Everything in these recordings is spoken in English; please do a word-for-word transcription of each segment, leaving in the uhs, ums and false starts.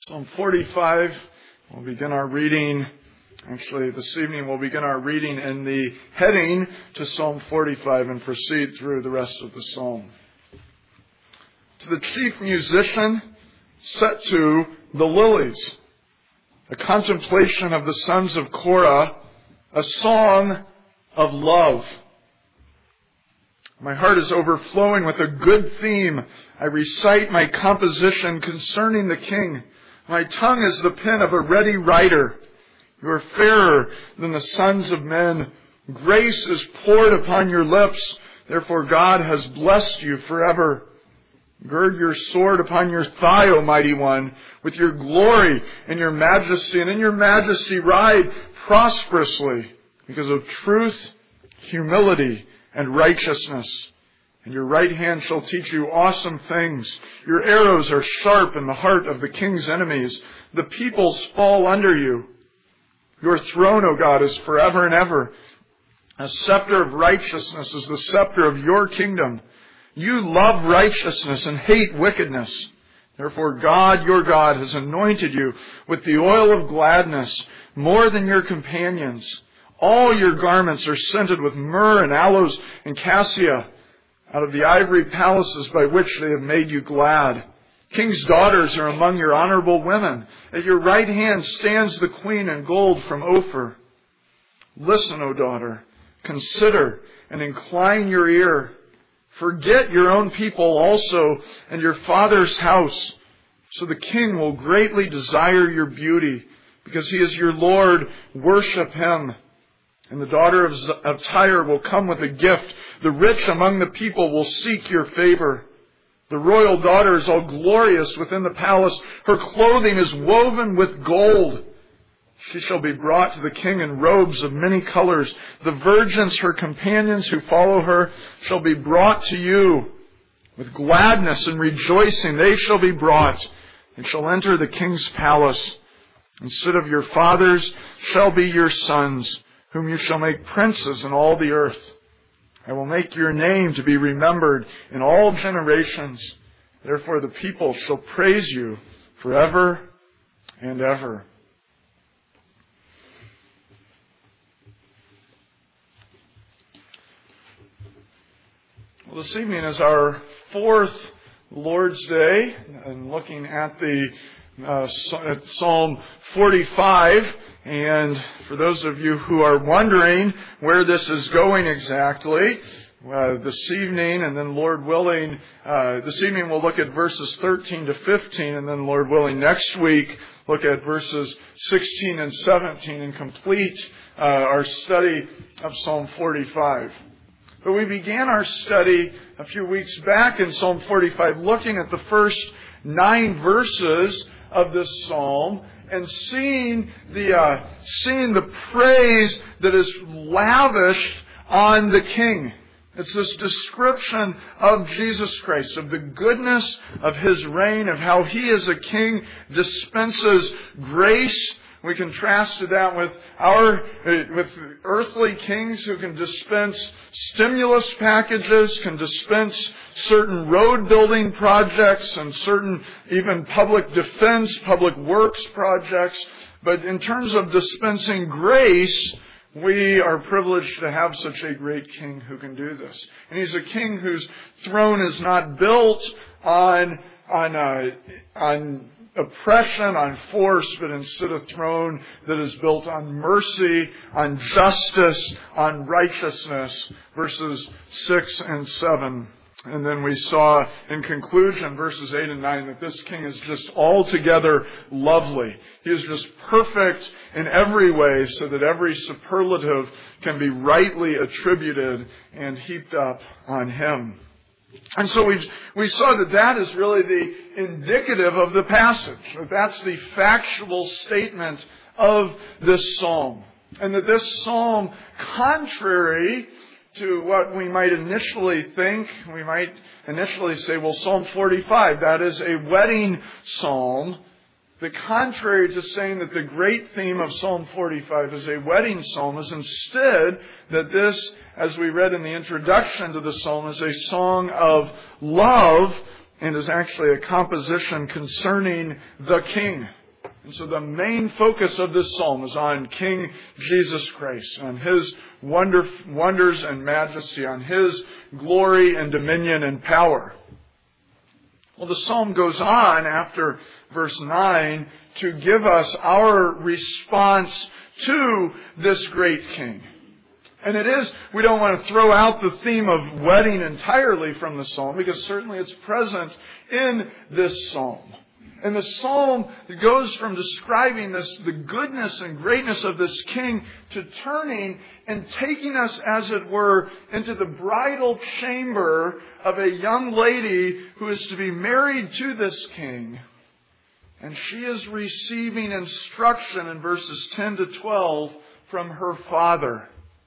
Psalm forty-five, we'll begin our reading. Actually, this evening we'll begin our reading in the heading to Psalm forty-five and proceed through the rest of the psalm. To the chief musician, set to the lilies, a contemplation of the sons of Korah, a song of love. My heart is overflowing with a good theme. I recite my composition concerning the King. My tongue is the pen of a ready writer. You are fairer than the sons of men. Grace is poured upon your lips. Therefore God has blessed you forever. Gird your sword upon your thigh, O mighty one, with your glory and your majesty. And in your majesty ride prosperously because of truth, humility, and righteousness. And your right hand shall teach you awesome things. Your arrows are sharp in the heart of the king's enemies. The peoples fall under you. Your throne, O God, is forever and ever. A scepter of righteousness is the scepter of your kingdom. You love righteousness and hate wickedness. Therefore God, your God, has anointed you with the oil of gladness more than your companions. All your garments are scented with myrrh and aloes and cassia, out of the ivory palaces by which they have made you glad. King's daughters are among your honorable women. At your right hand stands the queen in gold from Ophir. Listen, O daughter, consider and incline your ear. Forget your own people also and your father's house, so the king will greatly desire your beauty. Because he is your Lord, worship him. And the daughter of, Z- of Tyre will come with a gift. The rich among the people will seek your favor. The royal daughter is all glorious within the palace. Her clothing is woven with gold. She shall be brought to the king in robes of many colors. The virgins, her companions who follow her, shall be brought to you. With gladness and rejoicing they shall be brought, and shall enter the king's palace. Instead of your fathers shall be your sons, whom you shall make princes in all the earth. I will make your name to be remembered in all generations. Therefore the people shall praise you forever and ever. Well, this evening is our fourth Lord's Day, and looking at the uh, at Psalm forty-five. And for those of you who are wondering where this is going exactly, uh, this evening, and then Lord willing, uh, this evening we'll look at verses thirteen to fifteen, and then Lord willing, next week, look at verses sixteen and seventeen and complete uh, our study of Psalm forty-five. But we began our study a few weeks back in Psalm forty-five, looking at the first nine verses of this psalm, and seeing the uh, seeing the praise that is lavished on the King. It's this description of Jesus Christ, of the goodness of His reign, of how He as a King dispenses grace. We contrasted that with our with earthly kings who can dispense stimulus packages, can dispense certain road building projects and certain even public defense, public works projects. But in terms of dispensing grace, we are privileged to have such a great King who can do this. And He's a King whose throne is not built on on uh, on oppression, on force, but instead a throne that is built on mercy, on justice, on righteousness. Verses six and seven. And then we saw in conclusion, verses eight and nine, that this King is just altogether lovely. He is just perfect in every way, so that every superlative can be rightly attributed and heaped up on Him. And so we we saw that that is really the indicative of the passage. That that's the factual statement of this psalm. And that this psalm, contrary to what we might initially think, we might initially say, well, Psalm forty-five, that is a wedding psalm. The contrary to saying that the great theme of Psalm forty-five is a wedding psalm is instead that this, as we read in the introduction to the psalm, is a song of love and is actually a composition concerning the King. And so the main focus of this psalm is on King Jesus Christ, on His wonder, wonders and majesty, on His glory and dominion and power. Well, the psalm goes on after verse nine to give us our response to this great King. And it is, we don't want to throw out the theme of wedding entirely from the psalm, because certainly it's present in this psalm. And the psalm goes from describing this, the goodness and greatness of this King, to turning and taking us, as it were, into the bridal chamber of a young lady who is to be married to this King. And she is receiving instruction in verses ten to twelve from her father.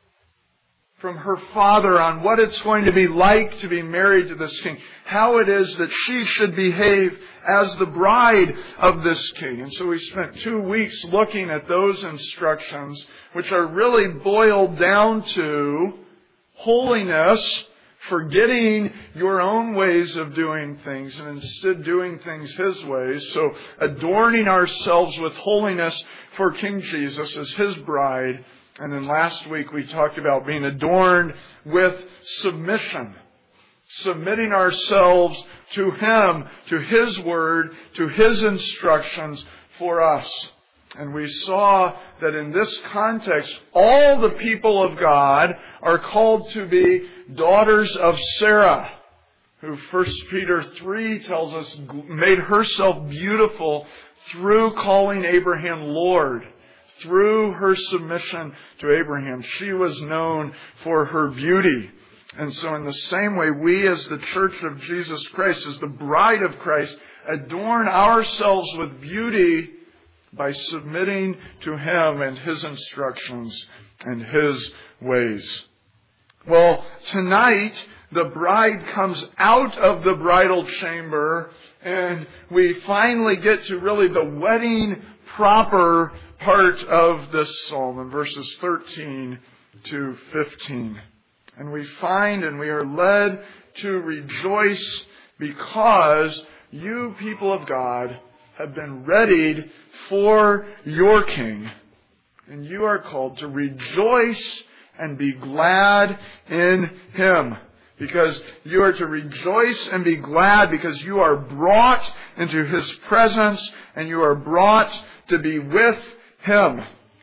From her father on what it's going to be like to be married to this King. How it is that she should behave as the bride of this King. And so we spent two weeks looking at those instructions, which are really boiled down to holiness, forgetting your own ways of doing things and instead doing things His ways. So adorning ourselves with holiness for King Jesus as His bride. And then last week we talked about being adorned with submission. Submitting ourselves to Him, to His Word, to His instructions for us. And we saw that in this context, all the people of God are called to be daughters of Sarah, who First Peter three tells us made herself beautiful through calling Abraham Lord. Through her submission to Abraham, she was known for her beauty. And so in the same way, we as the Church of Jesus Christ, as the bride of Christ, adorn ourselves with beauty by submitting to Him and His instructions and His ways. Well, tonight, the bride comes out of the bridal chamber, and we finally get to really the wedding proper part of this psalm in verses thirteen to fifteen. And we find and we are led to rejoice because you, people of God, have been readied for your King. And you are called to rejoice and be glad in Him. Because you are to rejoice and be glad because you are brought into His presence and you are brought to be with Him.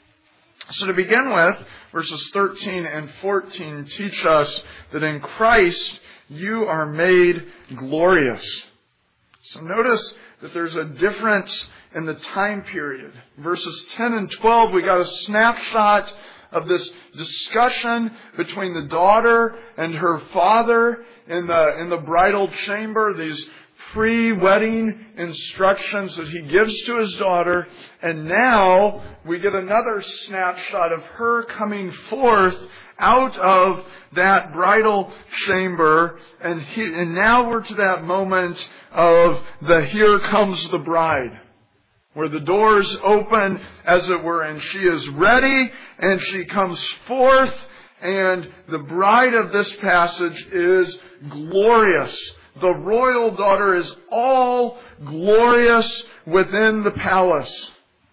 So to begin with, verses thirteen and fourteen teach us that in Christ you are made glorious. So notice that there's a difference in the time period. Verses ten and twelve, we got a snapshot of this discussion between the daughter and her father in the, in the bridal chamber, these pre-wedding instructions that he gives to his daughter. And now we get another snapshot of her coming forth out of that bridal chamber. And, he, and now we're to that moment of the here comes the bride, where the doors open, as it were, and she is ready, and she comes forth, and the bride of this passage is glorious. The royal daughter is all glorious within the palace.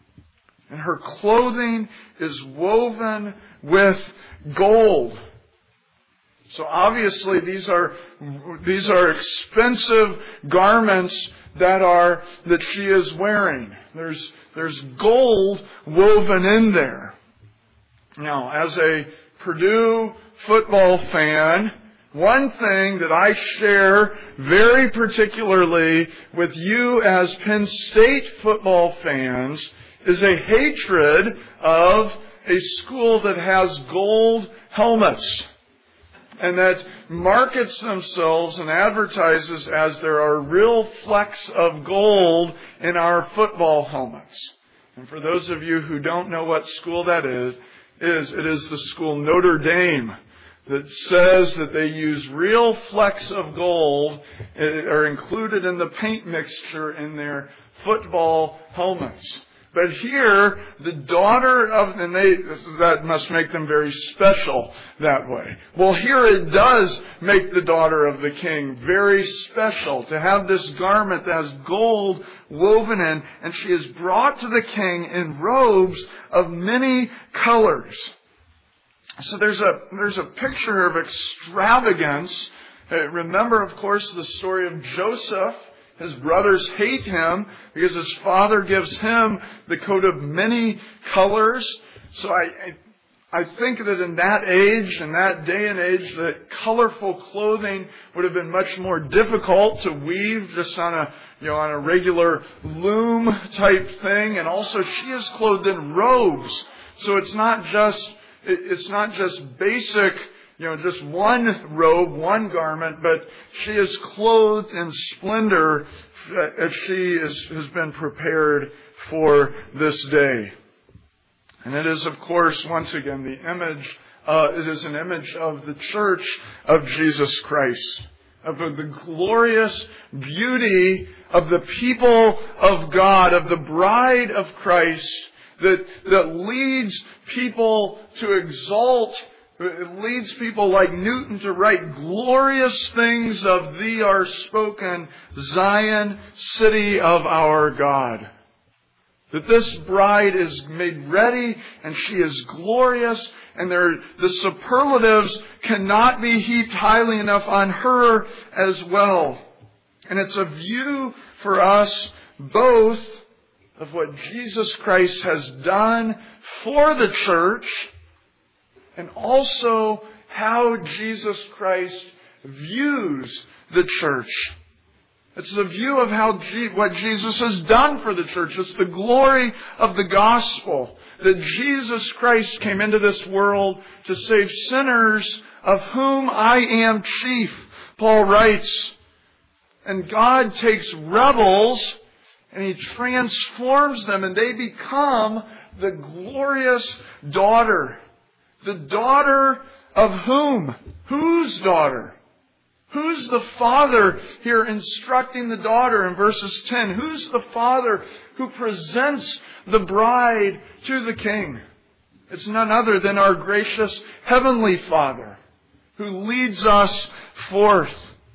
And her clothing is woven with gold. So obviously these are these are expensive garments that are that she is wearing. There's there's gold woven in there. Now, as a Purdue football fan, one thing that I share very particularly with you as Penn State football fans is a hatred of a school that has gold helmets and that markets themselves and advertises as there are real flecks of gold in our football helmets. And for those of you who don't know what school that is, is it is the school Notre Dame, that says that they use real flecks of gold are included in the paint mixture in their football helmets. But here, the daughter of, and they, that must make them very special that way. Well, here it does make the daughter of the king very special to have this garment that has gold woven in, and she is brought to the king in robes of many colors. So there's a, there's a picture of extravagance. Uh, remember, of course, the story of Joseph. His brothers hate him because his father gives him the coat of many colors. So I, I think that in that age, in that day and age, that colorful clothing would have been much more difficult to weave just on a, you know, on a regular loom type thing. And also, she is clothed in robes, so it's not just, it's not just basic. You know, just one robe, one garment, but she is clothed in splendor as she is, has been prepared for this day. And it is, of course, once again, the image, uh, it is an image of the church of Jesus Christ, of the glorious beauty of the people of God, of the bride of Christ, that, that leads people to exalt. It leads people like Newton to write glorious things of thee are spoken, Zion, city of our God. That this bride is made ready and she is glorious, and there, the superlatives cannot be heaped highly enough on her as well. And it's a view for us both of what Jesus Christ has done for the church, and also how Jesus Christ views the church. It's the view of how G- what Jesus has done for the church. It's the glory of the gospel that Jesus Christ came into this world to save sinners, of whom I am chief, Paul writes. And God takes rebels and He transforms them, and they become the glorious daughter. The daughter of whom? Whose daughter? Who's the father here instructing the daughter in verses ten? Who's the father who presents the bride to the king? It's none other than our gracious Heavenly Father who leads us forth.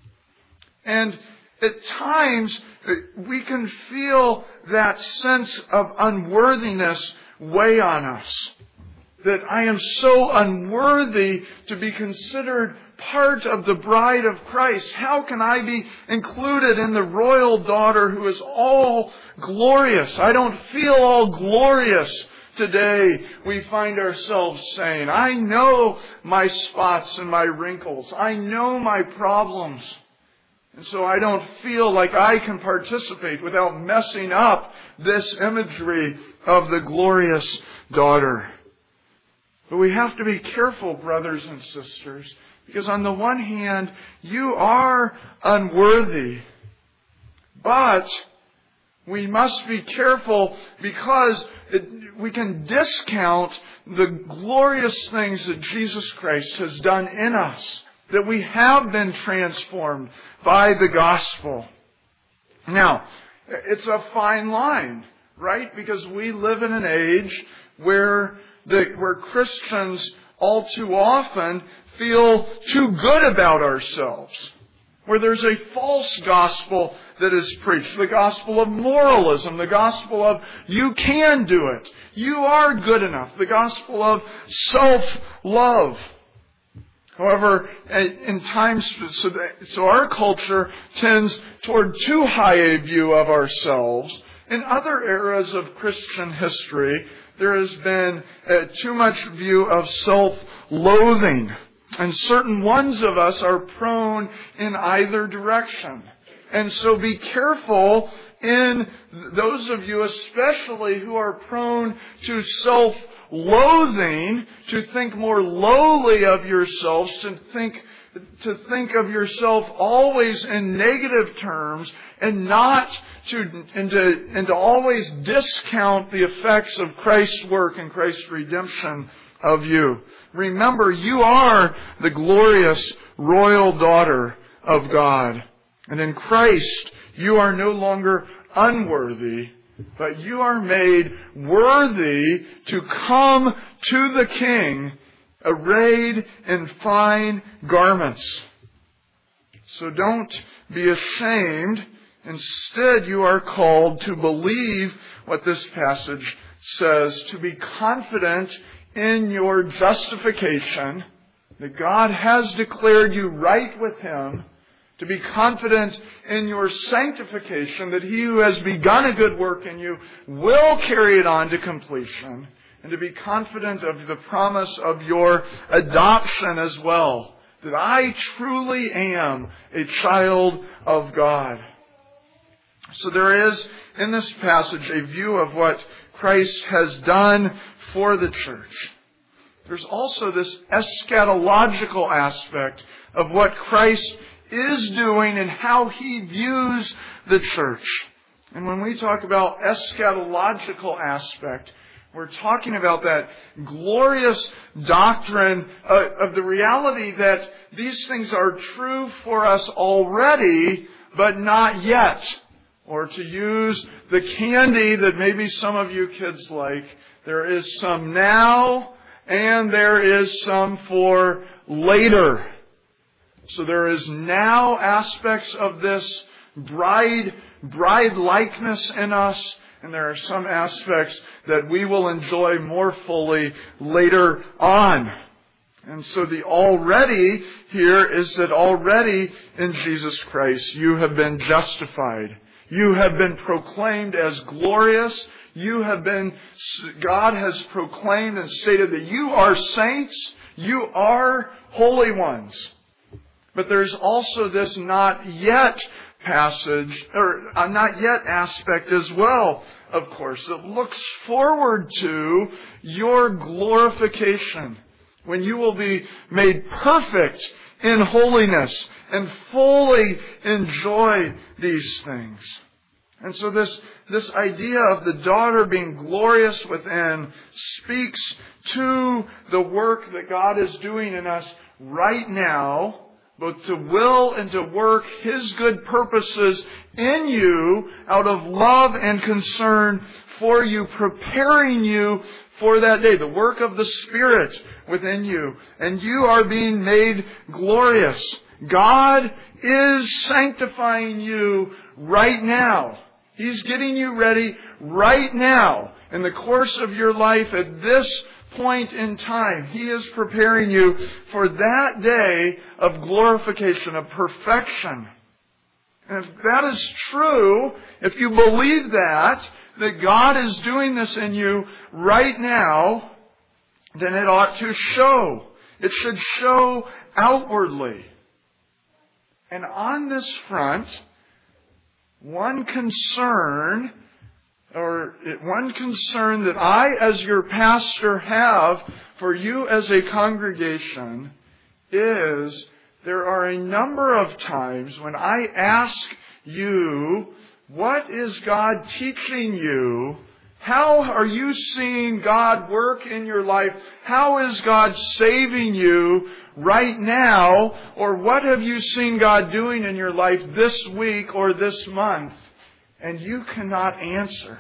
And at times we can feel that sense of unworthiness weigh on us. That I am so unworthy to be considered part of the bride of Christ. How can I be included in the royal daughter who is all glorious? I don't feel all glorious today, we find ourselves saying. I know my spots and my wrinkles. I know my problems. And so I don't feel like I can participate without messing up this imagery of the glorious daughter. But we have to be careful, brothers and sisters, because on the one hand, you are unworthy. But we must be careful because it, we can discount the glorious things that Jesus Christ has done in us, that we have been transformed by the gospel. Now, it's a fine line, right? Because we live in an age where The, where Christians all too often feel too good about ourselves. Where there's a false gospel that is preached. The gospel of moralism. The gospel of you can do it. You are good enough. The gospel of self-love. However, in times, so, that, so our culture tends toward too high a view of ourselves. In other eras of Christian history, there has been uh, too much view of self-loathing. And certain ones of us are prone in either direction. And so be careful in those of you especially who are prone to self-loathing, to think more lowly of yourselves, to think to think of yourself always in negative terms, and not to and to and to always discount the effects of Christ's work and Christ's redemption of you. Remember, you are the glorious royal daughter of God. And in Christ, you are no longer unworthy, but you are made worthy to come to the King arrayed in fine garments. So don't be ashamed. Instead, you are called to believe what this passage says, to be confident in your justification, that God has declared you right with Him, to be confident in your sanctification, that He who has begun a good work in you will carry it on to completion, and to be confident of the promise of your adoption as well, that I truly am a child of God. So there is, in this passage, a view of what Christ has done for the church. There's also this eschatological aspect of what Christ is doing and how He views the church. And when we talk about eschatological aspect, we're talking about that glorious doctrine of the reality that these things are true for us already, but not yet. Or to use the candy that maybe some of you kids like, there is some now and there is some for later. So there is now aspects of this bride, bride likeness in us, and there are some aspects that we will enjoy more fully later on. And so the already here is that already in Jesus Christ you have been justified. You have been proclaimed as glorious. You have been, God has proclaimed and stated that you are saints. You are holy ones. But there's also this not yet passage, or a not yet aspect as well, of course, that looks forward to your glorification, when you will be made perfect in holiness and fully enjoy these things. And so this, this idea of the daughter being glorious within speaks to the work that God is doing in us right now, both to will and to work His good purposes in you out of love and concern for you, preparing you for that day, the work of the Spirit within you. And you are being made glorious. God is sanctifying you right now. He's getting you ready right now in the course of your life at this point in time. He is preparing you for that day of glorification, of perfection. And if that is true, if you believe that, that God is doing this in you right now, then it ought to show. It should show outwardly. And on this front, one concern, or one concern that I as your pastor have for you as a congregation is there are a number of times when I ask you, what is God teaching you? How are you seeing God work in your life? How is God saving you right now? Or what have you seen God doing in your life this week or this month? And you cannot answer.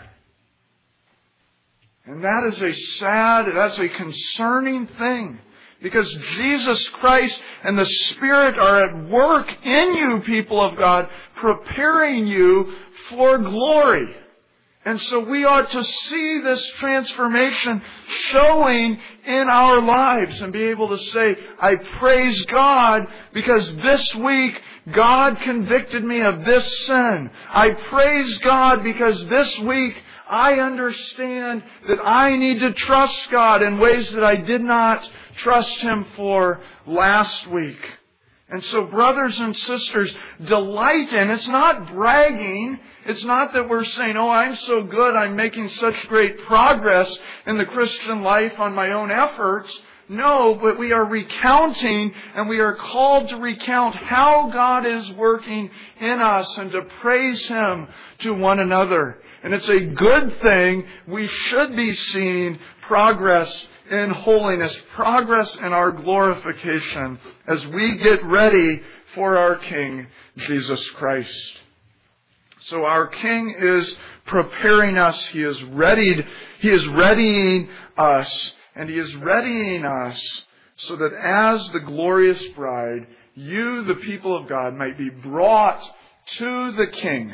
And that is a sad, that's a concerning thing. Because Jesus Christ and the Spirit are at work in you, people of God, preparing you for glory. And so we ought to see this transformation showing in our lives and be able to say, I praise God because this week God convicted me of this sin. I praise God because this week I understand that I need to trust God in ways that I did not trust Him for last week. And so brothers and sisters, delight in, it's not bragging. It's not that we're saying, oh, I'm so good, I'm making such great progress in the Christian life on my own efforts. No, but we are recounting, and we are called to recount how God is working in us and to praise Him to one another. And it's a good thing. We should be seeing progress in holiness, progress in our glorification as we get ready for our King, Jesus Christ. So our King is preparing us. He is readied. He is readying us. And He is readying us so that as the glorious bride, you, the people of God, might be brought to the King.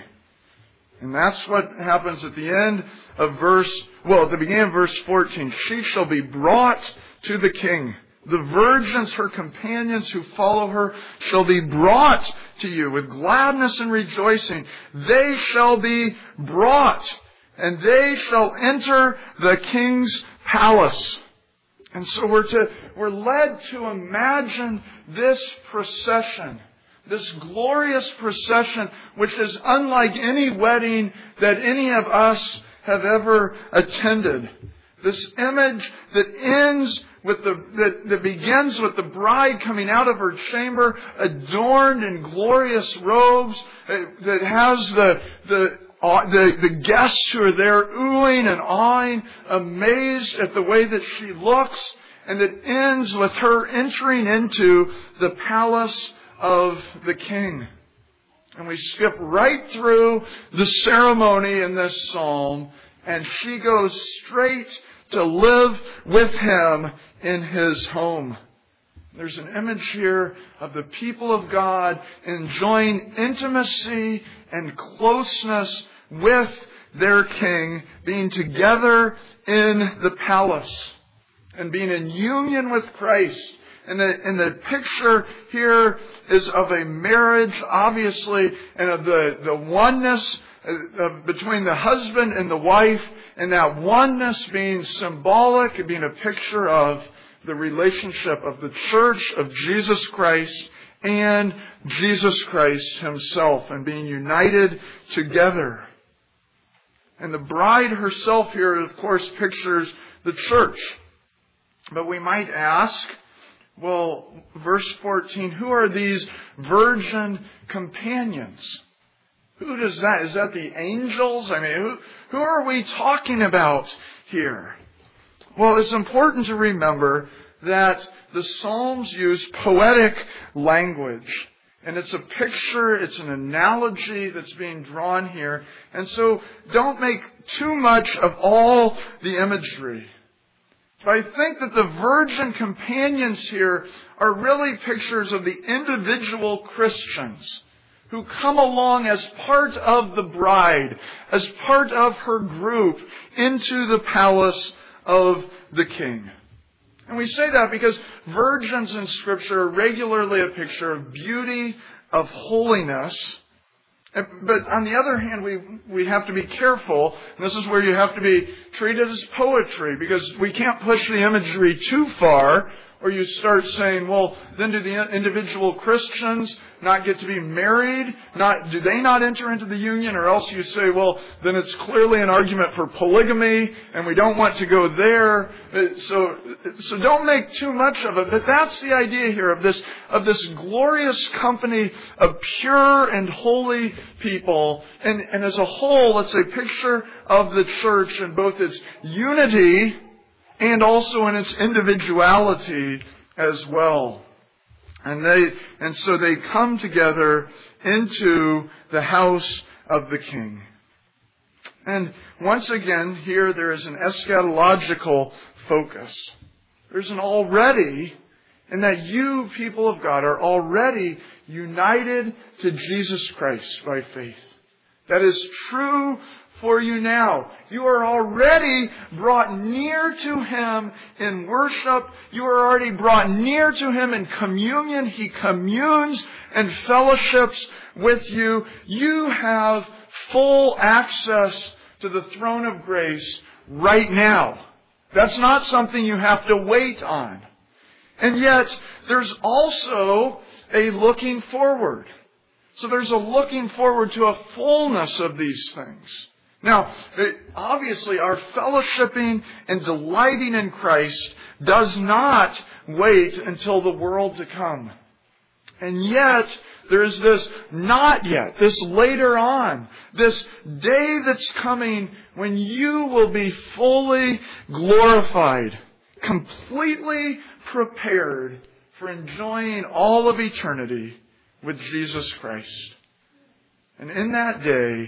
And that's what happens at the end of verse, well, at the beginning of verse fourteen. She shall be brought to the King. The virgins, her companions who follow her, shall be brought to you with gladness and rejoicing. They shall be brought, and they shall enter the King's palace. And so we're to, we're led to imagine this procession, this glorious procession, which is unlike any wedding that any of us have ever attended. This image that ends with the, that, that begins with the bride coming out of her chamber, adorned in glorious robes, that has the, the, uh, the, the guests who are there oohing and awing, amazed at the way that she looks, and that ends with her entering into the palace of the King. And we skip right through the ceremony in this psalm, and she goes straight to live with Him in His home. There's an image here of the people of God enjoying intimacy and closeness with their King, being together in the palace and being in union with Christ. And the, and the picture here is of a marriage, obviously, and of the, the oneness of, between the husband and the wife, and that oneness being symbolic, being a picture of the relationship of the church of Jesus Christ and Jesus Christ Himself, and being united together. And the bride herself here, of course, pictures the church. But we might ask, well, verse fourteen, who are these virgin companions? Who does that? Is that the angels? I mean, who, who are we talking about here? Well, it's important to remember that the Psalms use poetic language. And it's a picture, it's an analogy that's being drawn here. And so don't make too much of all the imagery. But I think that the virgin companions here are really pictures of the individual Christians who come along as part of the bride, as part of her group, into the palace of the King. And we say that because virgins in Scripture are regularly a picture of beauty, of holiness. But on the other hand, we we have to be careful, and this is where you have to be treated as poetry, because we can't push the imagery too far, or you start saying, well, then do the individual Christians not get to be married? Not do they not enter into the union? Or else you say, well, then it's clearly an argument for polygamy, and we don't want to go there. So, so don't make too much of it. But that's the idea here of this of this glorious company of pure and holy people, and, and as a whole, it's a picture of the church in both its unity and also in its individuality as well. And they, and so they come together into the house of the King. And once again, here there is an eschatological focus. There's an already, in that you, people of God, are already united to Jesus Christ by faith. That is true for you now. You are already brought near to Him in worship. You are already brought near to Him in communion. He communes and fellowships with you. You have full access to the throne of grace right now. That's not something you have to wait on. And yet, there's also a looking forward. So there's a looking forward to a fullness of these things. Now, obviously, our fellowshipping and delighting in Christ does not wait until the world to come. And yet, there's this not yet, this later on, this day that's coming when you will be fully glorified, completely prepared for enjoying all of eternity with Jesus Christ. And in that day,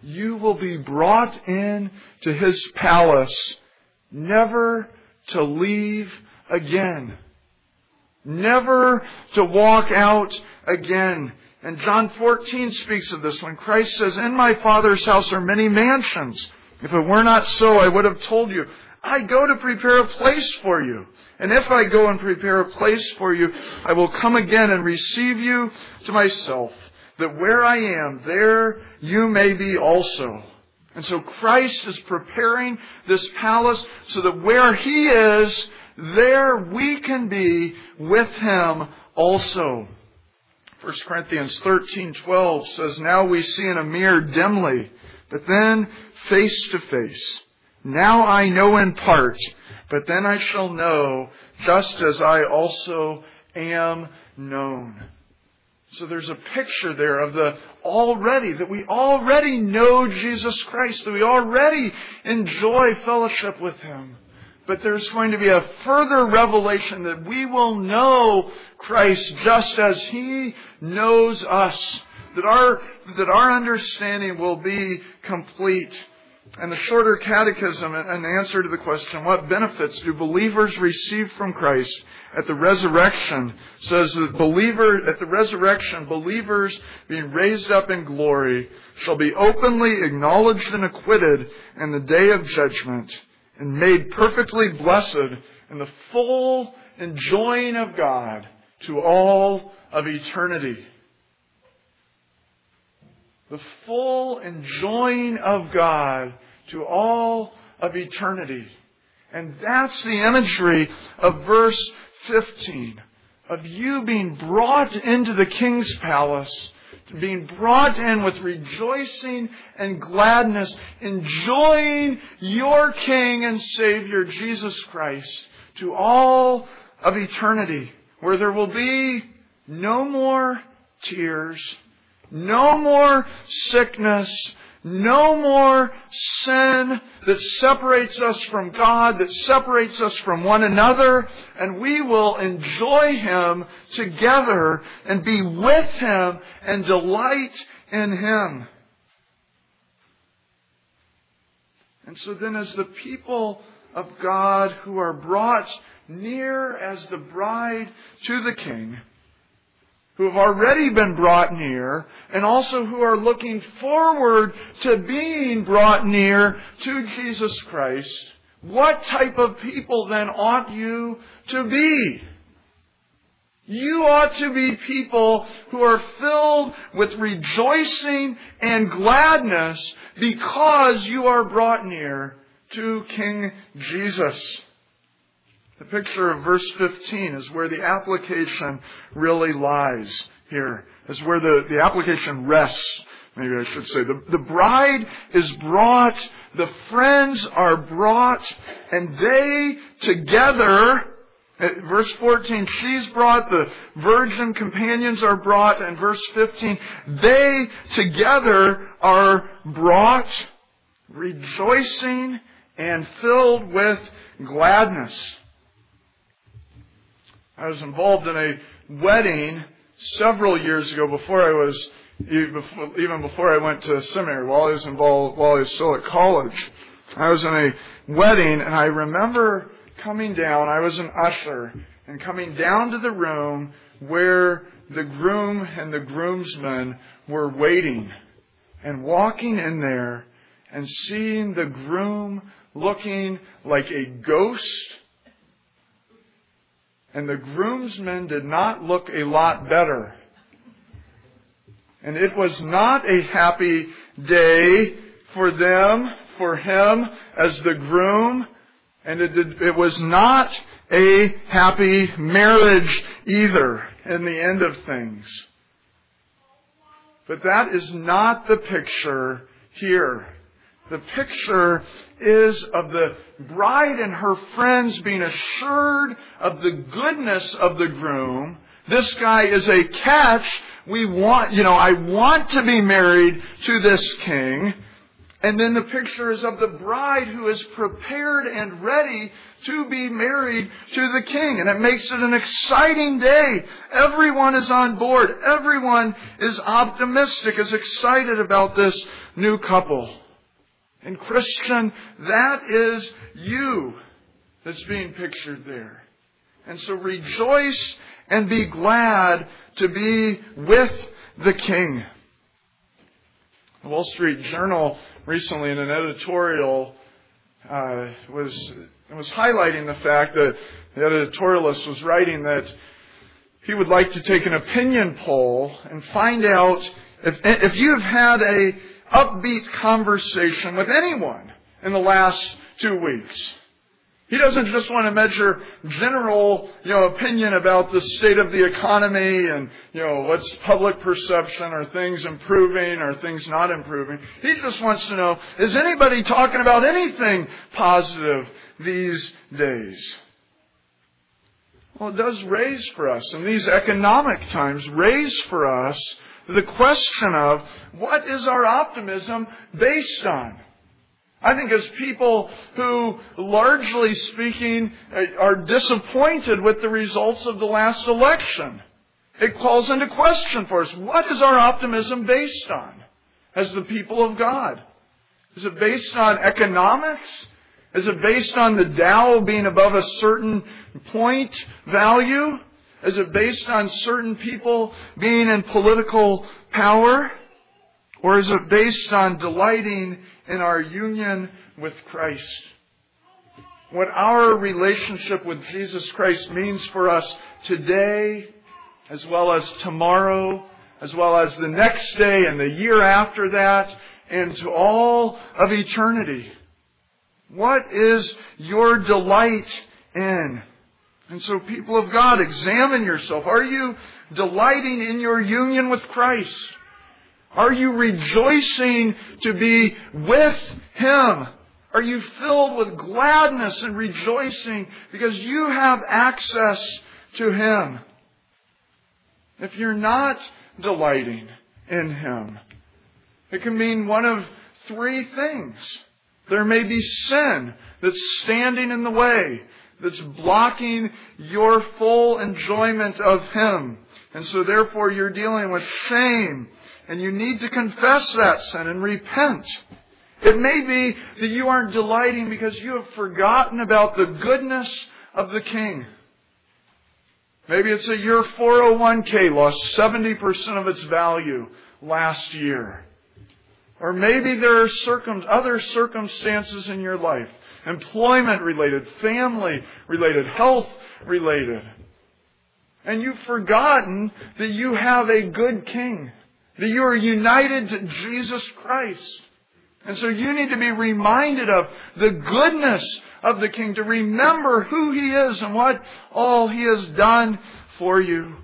you will be brought in to His palace, never to leave again. Never to walk out again. And John fourteen speaks of this when Christ says, in my Father's house are many mansions. If it were not so, I would have told you. I go to prepare a place for you. And if I go and prepare a place for you, I will come again and receive you to myself, that where I am, there you may be also. And so Christ is preparing this palace so that where He is, there we can be with Him also. First Corinthians thirteen twelve says, now we see in a mirror dimly, but then face to face. Now I know in part, but then I shall know, just as I also am known. So there's a picture there of the already, that we already know Jesus Christ, that we already enjoy fellowship with Him. But there's going to be a further revelation that we will know Christ just as He knows us. That our, that our understanding will be complete. And the shorter catechism, an answer to the question, what benefits do believers receive from Christ at the resurrection, says that believer, at the resurrection, believers being raised up in glory shall be openly acknowledged and acquitted in the day of judgment and made perfectly blessed in the full enjoying of God to all of eternity. The full enjoying of God to all of eternity. And that's the imagery of verse fifteen. Of you being brought into the King's palace, being brought in with rejoicing and gladness, enjoying your King and Savior, Jesus Christ, to all of eternity, where there will be no more tears, no more sickness, no more sin that separates us from God, that separates us from one another, and we will enjoy Him together and be with Him and delight in Him. And so then as the people of God who are brought near as the bride to the King, who have already been brought near, and also who are looking forward to being brought near to Jesus Christ, what type of people then ought you to be? You ought to be people who are filled with rejoicing and gladness because you are brought near to King Jesus. The picture of verse fifteen is where the application really lies here. Is where the, the application rests, maybe I should say. The, the bride is brought, the friends are brought, and they together, verse fourteen, she's brought, the virgin companions are brought, and verse fifteen, they together are brought, rejoicing and filled with gladness. I was involved in a wedding several years ago before I was, even before I went to seminary, while I was involved, while I was still at college. I was in a wedding and I remember coming down, I was an usher, and coming down to the room where the groom and the groomsmen were waiting, and walking in there and seeing the groom looking like a ghost. And the groomsmen did not look a lot better. And it was not a happy day for them, for him as the groom. And it, did, it was not a happy marriage either in the end of things. But that is not the picture here. The picture is of the bride and her friends being assured of the goodness of the groom. This guy is a catch. We want, you know, I want to be married to this king. And then the picture is of the bride who is prepared and ready to be married to the king. And it makes it an exciting day. Everyone is on board. Everyone is optimistic, is excited about this new couple. And Christian, that is you that's being pictured there. And so rejoice and be glad to be with the king. The Wall Street Journal recently in an editorial uh, was was highlighting the fact that the editorialist was writing that he would like to take an opinion poll and find out if if you've had a upbeat conversation with anyone in the last two weeks. He doesn't just want to measure general, you know, opinion about the state of the economy and, you know, what's public perception, are things improving, are things not improving. He just wants to know, is anybody talking about anything positive these days? Well, it does raise for us, in these economic times, raise for us the question of what is our optimism based on? I think as people who, largely speaking, are disappointed with the results of the last election, it calls into question for us, what is our optimism based on as the people of God? Is it based on economics? Is it based on the Dow being above a certain point value? Is it based on certain people being in political power? Or is it based on delighting in our union with Christ? What our relationship with Jesus Christ means for us today, as well as tomorrow, as well as the next day and the year after that, and to all of eternity. What is your delight in? And so, people of God, examine yourself. Are you delighting in your union with Christ? Are you rejoicing to be with Him? Are you filled with gladness and rejoicing because you have access to Him? If you're not delighting in Him, it can mean one of three things. There may be sin that's standing in the way, that's blocking your full enjoyment of Him. And so therefore you're dealing with shame. And you need to confess that sin and repent. It may be that you aren't delighting because you have forgotten about the goodness of the King. Maybe it's that your four oh one k lost seventy percent of its value last year. Or maybe there are circum- other circumstances in your life, employment-related, family-related, health-related. And you've forgotten that you have a good King, that you are united to Jesus Christ. And so you need to be reminded of the goodness of the King, to remember who He is and what all He has done for you.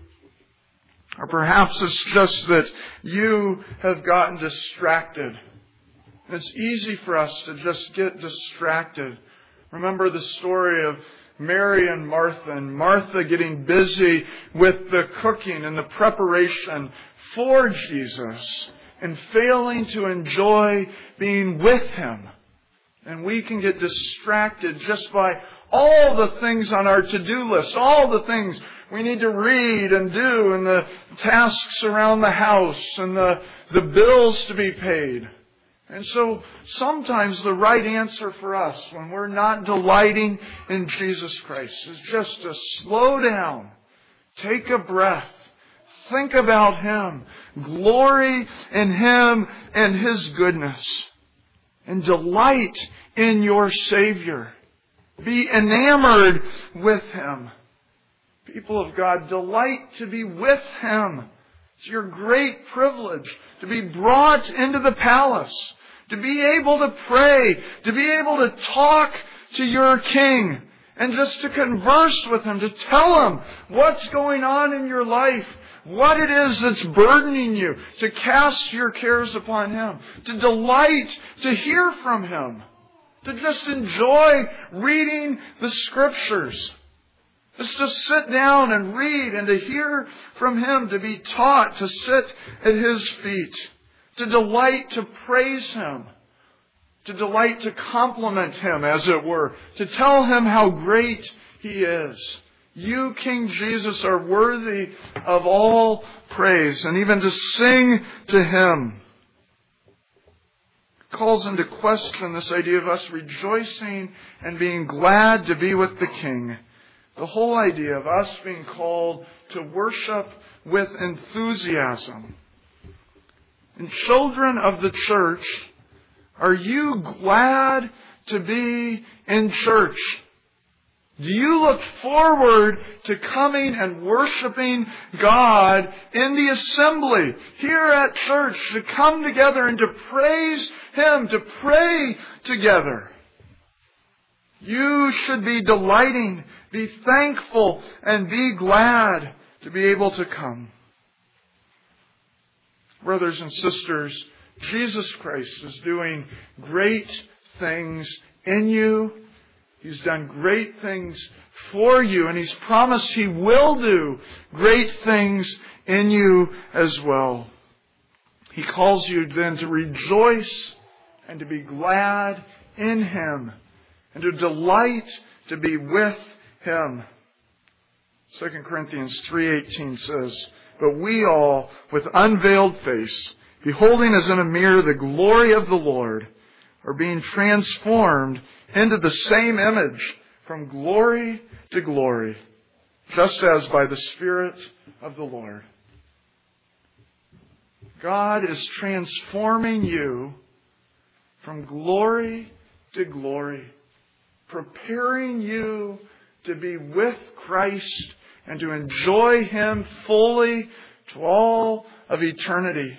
Or perhaps it's just that you have gotten distracted. And it's easy for us to just get distracted. Remember the story of Mary and Martha, and Martha getting busy with the cooking and the preparation for Jesus and failing to enjoy being with Him. And we can get distracted just by all the things on our to-do list, all the things we need to read and do, and the tasks around the house, and the, the bills to be paid. And so sometimes the right answer for us when we're not delighting in Jesus Christ is just to slow down, take a breath, think about Him, glory in Him and His goodness, and delight in your Savior. Be enamored with Him. People of God, delight to be with Him. It's your great privilege to be brought into the palace, to be able to pray, to be able to talk to your King, and just to converse with Him, to tell Him what's going on in your life, what it is that's burdening you, to cast your cares upon Him, to delight to hear from Him, to just enjoy reading the Scriptures. Just to sit down and read and to hear from Him, to be taught, to sit at His feet, to delight to praise Him, to delight to compliment Him, as it were, to tell Him how great He is. You, King Jesus, are worthy of all praise, and even to sing to Him. It calls into question this idea of us rejoicing and being glad to be with the King. The whole idea of us being called to worship with enthusiasm. And children of the church, are you glad to be in church? Do you look forward to coming and worshiping God in the assembly here at church, to come together and to praise Him, to pray together? You should be delighting, be thankful, and be glad to be able to come. Brothers and sisters, Jesus Christ is doing great things in you. He's done great things for you, and He's promised He will do great things in you as well. He calls you then to rejoice and to be glad in Him and to delight to be with Him. Second Corinthians three eighteen says, "But we all, with unveiled face, beholding as in a mirror the glory of the Lord, are being transformed into the same image from glory to glory, just as by the Spirit of the Lord." God is transforming you from glory to glory, preparing you to be with Christ and to enjoy Him fully to all of eternity.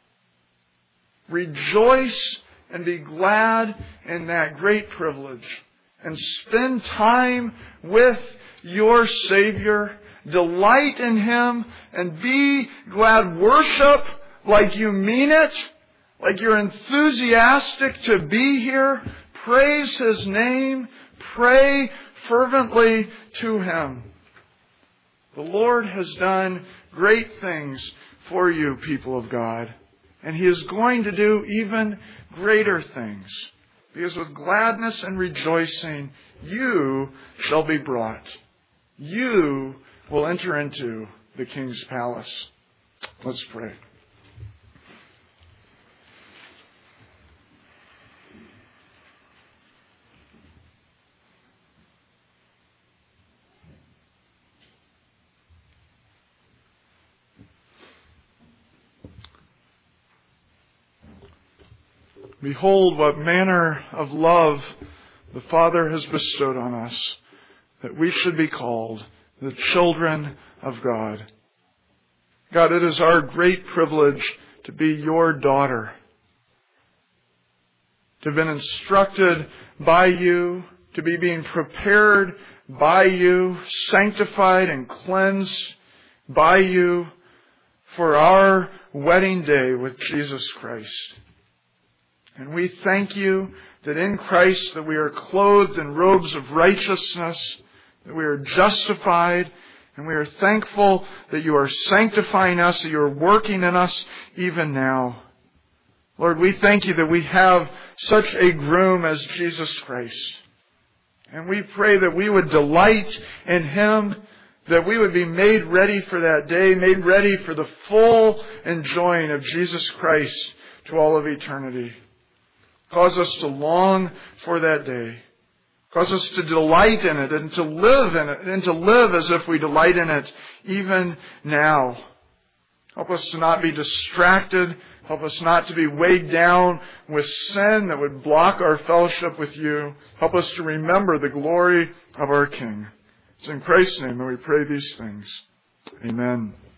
Rejoice and be glad in that great privilege. And spend time with your Savior. Delight in Him and be glad. Worship like you mean it, like you're enthusiastic to be here. Praise His name. Pray fervently to Him. The Lord has done great things for you, people of God. And He is going to do even greater things. Because with gladness and rejoicing, you shall be brought. You will enter into the King's palace. Let's pray. Behold, what manner of love the Father has bestowed on us, that we should be called the children of God. God, it is our great privilege to be your daughter, to have been instructed by you, to be being prepared by you, sanctified and cleansed by you for our wedding day with Jesus Christ. And we thank you that in Christ that we are clothed in robes of righteousness, that we are justified, and we are thankful that you are sanctifying us, that you are working in us even now. Lord, we thank you that we have such a groom as Jesus Christ. And we pray that we would delight in Him, that we would be made ready for that day, made ready for the full enjoying of Jesus Christ to all of eternity. Cause us to long for that day. Cause us to delight in it and to live in it and to live as if we delight in it even now. Help us to not be distracted. Help us not to be weighed down with sin that would block our fellowship with you. Help us to remember the glory of our King. It's in Christ's name that we pray these things. Amen.